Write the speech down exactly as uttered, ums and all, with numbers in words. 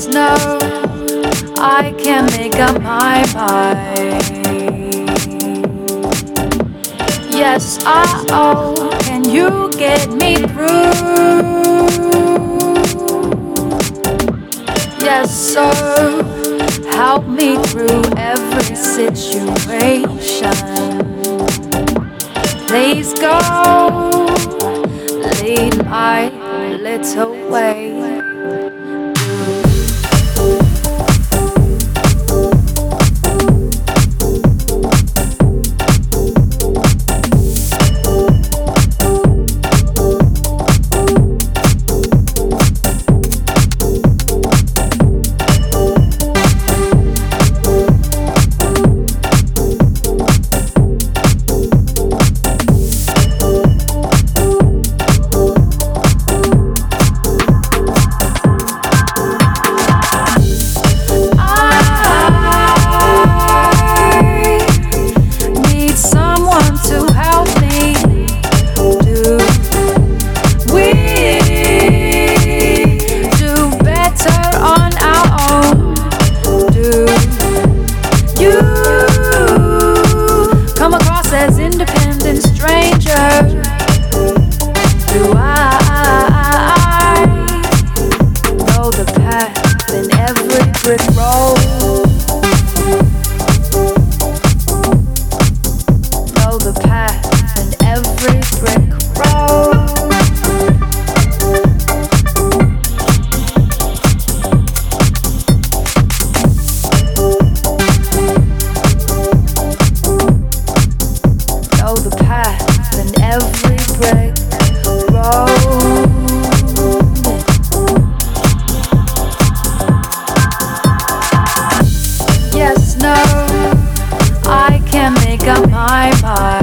Yes, no, I can make up my mind. Yes, I oh, can you get me through? Yes, sir, help me through every situation. Please go, lead my little way. As independent stranger, do I know the path in every brick road? Know the path in every brick road. Know the path in every brick road. Yes, no, I can make up my mind.